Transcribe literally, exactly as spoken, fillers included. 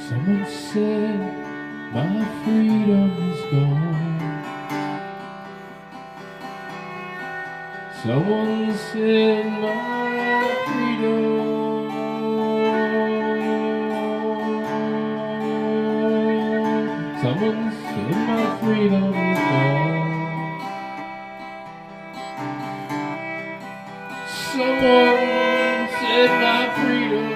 Someone said my freedom is gone. Someone said my freedom. Someone said my freedom is gone. Someone said my freedom.